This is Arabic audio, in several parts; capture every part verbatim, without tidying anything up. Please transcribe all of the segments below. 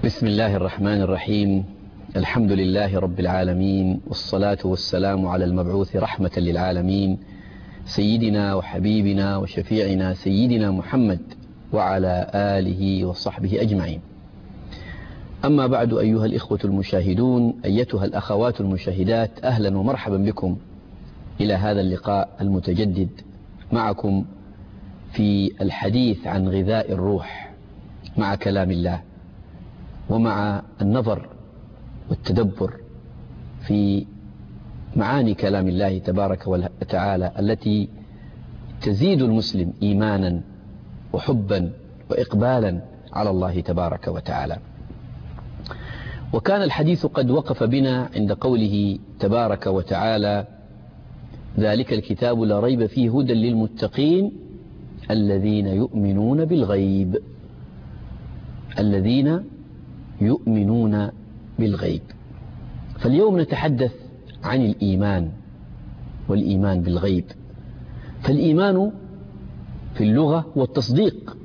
بسم الله الرحمن الرحيم. الحمد لله رب العالمين، والصلاة والسلام على المبعوث رحمة للعالمين سيدنا وحبيبنا وشفيعنا سيدنا محمد وعلى آله وصحبه أجمعين. أما بعد، أيها الإخوة المشاهدون، أيتها الأخوات المشاهدات، أهلا ومرحبا بكم إلى هذا اللقاء المتجدد معكم في الحديث عن غذاء الروح مع كلام الله، ومع النظر والتدبر في معاني كلام الله تبارك وتعالى التي تزيد المسلم إيمانا وحبا وإقبالا على الله تبارك وتعالى. وكان الحديث قد وقف بنا عند قوله تبارك وتعالى: ذلك الكتاب لا ريب فيه هدى للمتقين الذين يؤمنون بالغيب. الذين يؤمنون بالغيب. فاليوم نتحدث عن الإيمان والإيمان بالغيب. فالإيمان في اللغة هو التصديق،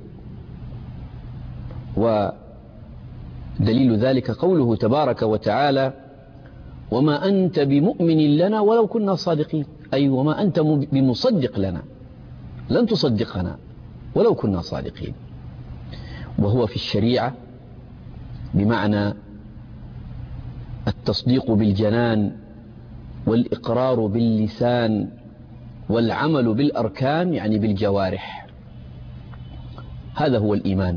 ودليل ذلك قوله تبارك وتعالى: وما أنت بمؤمن لنا ولو كنا صادقين، أي وما أنت بمصدق لنا، لن تصدقنا ولو كنا صادقين. وهو في الشريعة بمعنى التصديق بالجنان والإقرار باللسان والعمل بالأركان، يعني بالجوارح. هذا هو الإيمان: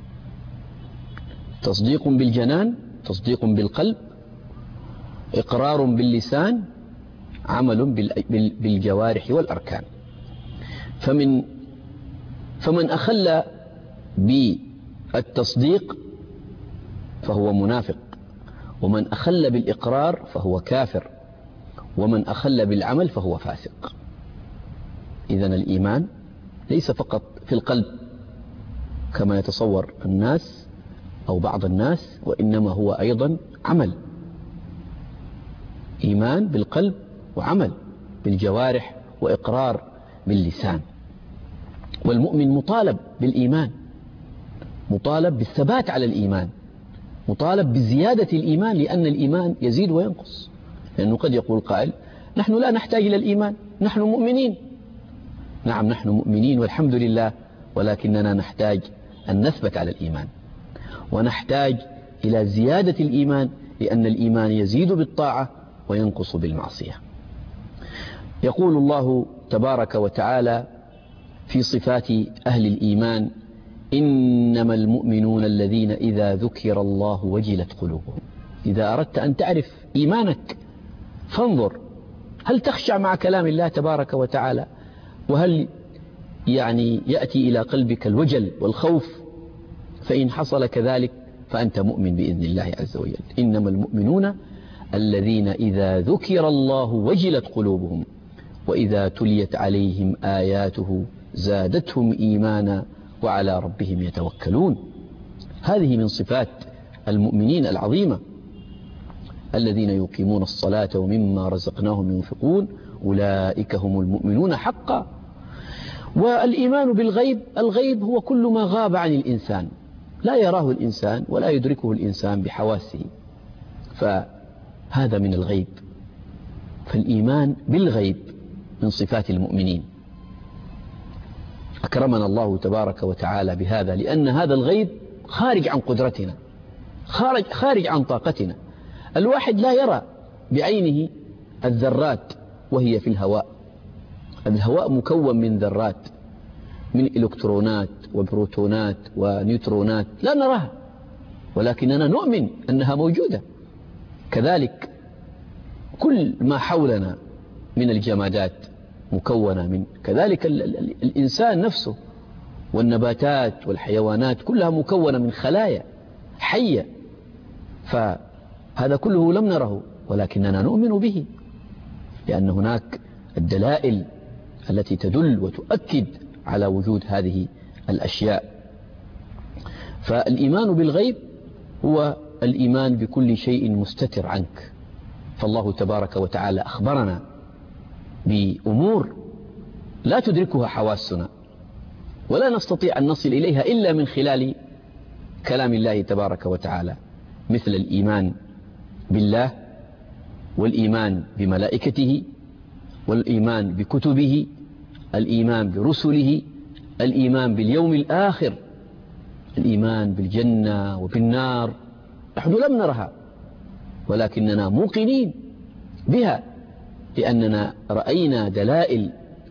تصديق بالجنان، تصديق بالقلب، إقرار باللسان، عمل بالجوارح والأركان. فمن فمن أخل بالتصديق فهو منافق، ومن أخل بالإقرار فهو كافر، ومن أخل بالعمل فهو فاسق. إذن الإيمان ليس فقط في القلب كما يتصور الناس أو بعض الناس، وإنما هو أيضا عمل. إيمان بالقلب وعمل بالجوارح وإقرار باللسان. والمؤمن مطالب بالإيمان، مطالب بالثبات على الإيمان، مطالب بزيادة الإيمان، لأن الإيمان يزيد وينقص. لأنه قد يقول قائل: نحن لا نحتاج إلى الإيمان، نحن مؤمنين. نعم، نحن مؤمنين والحمد لله، ولكننا نحتاج أن نثبت على الإيمان، ونحتاج إلى زيادة الإيمان، لأن الإيمان يزيد بالطاعة وينقص بالمعصية. يقول الله تبارك وتعالى في صفات أهل الإيمان: إنما المؤمنون الذين إذا ذكر الله وجلت قلوبهم. إذا أردت أن تعرف إيمانك فانظر، هل تخشع مع كلام الله تبارك وتعالى؟ وهل يعني يأتي إلى قلبك الوجل والخوف؟ فإن حصل كذلك فأنت مؤمن بإذن الله عز وجل. إنما المؤمنون الذين إذا ذكر الله وجلت قلوبهم وإذا تليت عليهم آياته زادتهم إيمانا وعلى ربهم يتوكلون. هذه من صفات المؤمنين العظيمة: الذين يقيمون الصلاة ومما رزقناهم ينفقون أولئك هم المؤمنون حقا. والإيمان بالغيب، الغيب هو كل ما غاب عن الإنسان، لا يراه الإنسان ولا يدركه الإنسان بحواسه، فهذا من الغيب. فالإيمان بالغيب من صفات المؤمنين. أكرمنا الله تبارك وتعالى بهذا، لأن هذا الغيب خارج عن قدرتنا، خارج, خارج عن طاقتنا. الواحد لا يرى بعينه الذرات وهي في الهواء. الهواء مكون من ذرات، من إلكترونات وبروتونات ونيوترونات لا نراها، ولكننا نؤمن أنها موجودة. كذلك كل ما حولنا من الجمادات مكونة من، كذلك ال ال الإنسان نفسه والنباتات والحيوانات كلها مكونة من خلايا حية. فهذا كله لم نره ولكننا نؤمن به، لأن هناك الدلائل التي تدل وتؤكد على وجود هذه الأشياء. فالإيمان بالغيب هو الإيمان بكل شيء مستتر عنك. فالله تبارك وتعالى أخبرنا بأمور لا تدركها حواسنا، ولا نستطيع أن نصل إليها إلا من خلال كلام الله تبارك وتعالى، مثل الإيمان بالله، والإيمان بملائكته، والإيمان بكتبه، الإيمان برسله، الإيمان باليوم الآخر، الإيمان بالجنة وبالنار. نحن لم نرها ولكننا موقنين بها، لأننا رأينا دلائل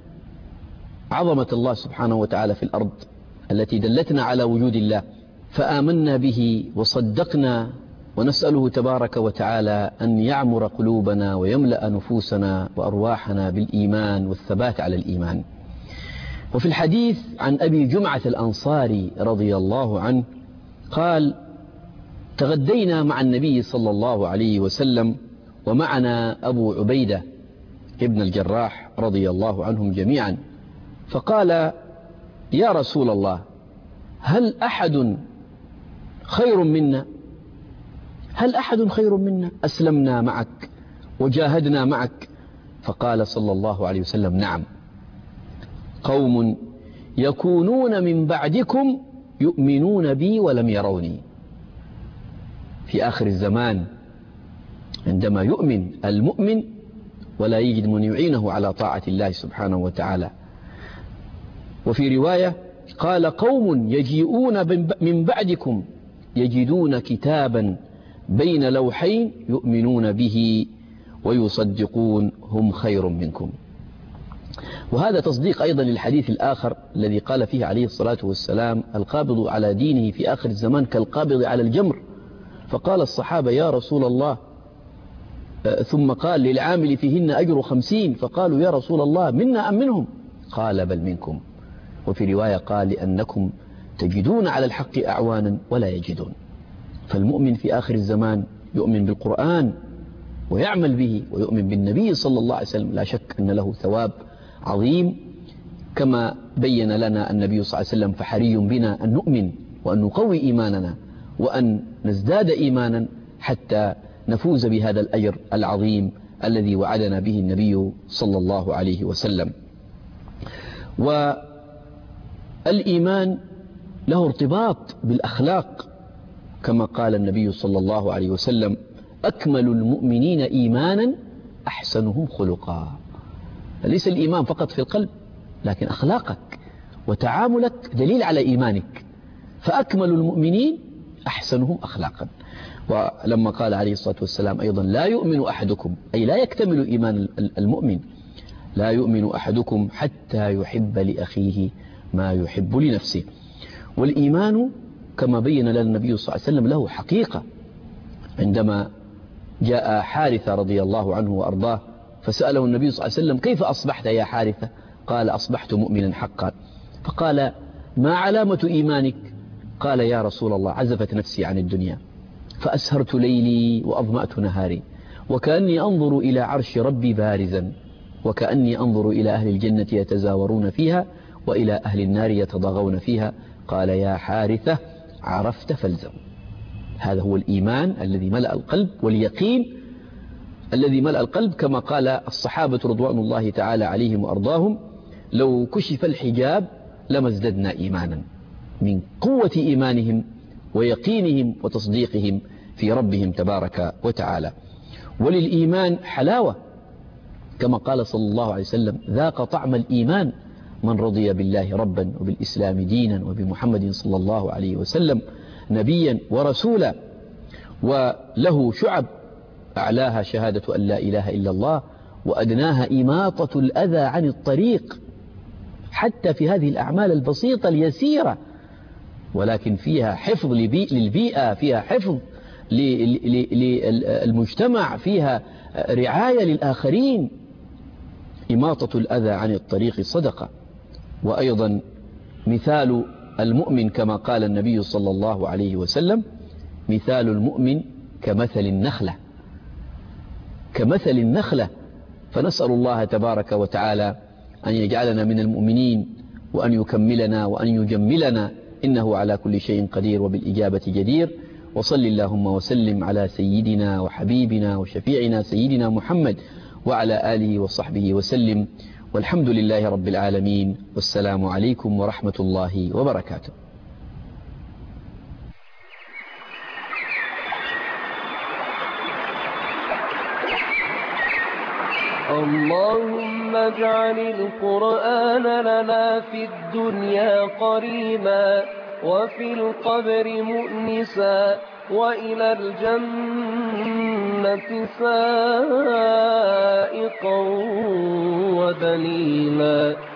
عظمة الله سبحانه وتعالى في الأرض التي دلتنا على وجود الله، فآمنا به وصدقنا، ونسأله تبارك وتعالى أن يعمر قلوبنا ويملأ نفوسنا وأرواحنا بالإيمان والثبات على الإيمان. وفي الحديث عن أبي جمعة الأنصاري رضي الله عنه قال: تغدينا مع النبي صلى الله عليه وسلم ومعنا أبو عبيدة ابن الجراح رضي الله عنهم جميعا، فقال: يا رسول الله، هل أحد خير منا؟ هل أحد خير منا؟ أسلمنا معك وجاهدنا معك. فقال صلى الله عليه وسلم: نعم، قوم يكونون من بعدكم يؤمنون بي ولم يروني. في آخر الزمان عندما يؤمن المؤمن ولا يجد من يعينه على طاعة الله سبحانه وتعالى. وفي رواية قال: قوم يجيئون من بعدكم يجدون كتابا بين لوحين يؤمنون به ويصدقون هم خير منكم. وهذا تصديق أيضا للحديث الآخر الذي قال فيه عليه الصلاة والسلام: القابض على دينه في آخر الزمان كالقابض على الجمر. فقال الصحابة: يا رسول الله. ثم قال: للعامل فيهن أجر خمسين. فقالوا: يا رسول الله، منا أم منهم؟ قال: بل منكم. وفي رواية قال: لأنكم تجدون على الحق أعوانا ولا يجدون. فالمؤمن في آخر الزمان يؤمن بالقرآن ويعمل به، ويؤمن بالنبي صلى الله عليه وسلم، لا شك أن له ثواب عظيم كما بين لنا النبي صلى الله عليه وسلم. فحري بنا أن نؤمن وأن نقوي إيماننا وأن نزداد إيمانا حتى نفوز بهذا الأجر العظيم الذي وعدنا به النبي صلى الله عليه وسلم. والإيمان له ارتباط بالأخلاق، كما قال النبي صلى الله عليه وسلم: أكمل المؤمنين إيمانا أحسنهم خلقا. ليس الإيمان فقط في القلب، لكن أخلاقك وتعاملك دليل على إيمانك. فأكمل المؤمنين أحسنهم أخلاقا. ولما قال عليه الصلاة والسلام أيضا: لا يؤمن أحدكم، أي لا يكتمل إيمان المؤمن، لا يؤمن أحدكم حتى يحب لأخيه ما يحب لنفسه. والإيمان كما بين لنا النبي صلى الله عليه وسلم له حقيقة. عندما جاء حارثة رضي الله عنه وأرضاه فسأله النبي صلى الله عليه وسلم: كيف أصبحت يا حارثة؟ قال: أصبحت مؤمنا حقا. فقال: ما علامة إيمانك؟ قال: يا رسول الله، عزفت نفسي عن الدنيا، فأسهرت ليلي وأظمأت نهاري، وكأني أنظر إلى عرش ربي بارزا، وكأني أنظر إلى أهل الجنة يتزاورون فيها وإلى أهل النار يتضاغون فيها. قال: يا حارثة، عرفت فالزم. هذا هو الإيمان الذي ملأ القلب، واليقين الذي ملأ القلب، كما قال الصحابة رضوان الله تعالى عليهم وأرضاهم: لو كشف الحجاب لما ازددنا إيمانا، من قوة إيمانهم ويقينهم وتصديقهم في ربهم تبارك وتعالى. وللإيمان حلاوة، كما قال صلى الله عليه وسلم: ذاق طعم الإيمان من رضي بالله ربا وبالإسلام دينا وبمحمد صلى الله عليه وسلم نبيا ورسولا. وله شعب، أعلاها شهادة أن لا إله إلا الله، وأدناها إماطة الأذى عن الطريق. حتى في هذه الأعمال البسيطة اليسيرة، ولكن فيها حفظ للبيئة، فيها حفظ للمجتمع، فيها رعاية للآخرين. إماطة الأذى عن الطريق صدقة. وأيضا مثال المؤمن كما قال النبي صلى الله عليه وسلم: مثال المؤمن كمثل النخلة، كمثل النخلة. فنسأل الله تبارك وتعالى أن يجعلنا من المؤمنين، وأن يكملنا وأن يجملنا، إنه على كل شيء قدير وبالإجابة جدير. وصل اللهم وسلم على سيدنا وحبيبنا وشفيعنا سيدنا محمد وعلى آله وصحبه وسلم، والحمد لله رب العالمين، والسلام عليكم ورحمة الله وبركاته. اللهم اجعل القرآن لنا في الدنيا قريبا وفي القبر مؤنسا وإلى الجنة سائقا ودليلا.